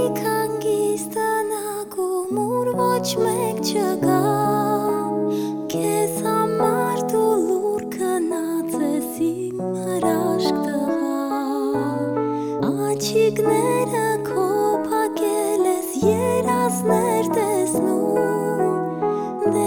Ոչ մեկ չկա Քեզ համար դու լուր կնած ես իմ հրաշք տղա Աչիկները քո փակել ես երազներ տեսնում Դե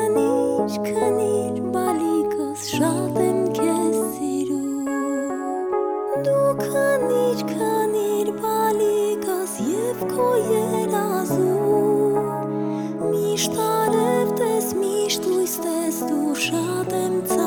քնիր բալիկս շատ եմ քեզ սիրում Դու քնիր բալիկս և քո երազում Միշտ արև տես, միշտ լույս տես, դու շատ եմ ցավում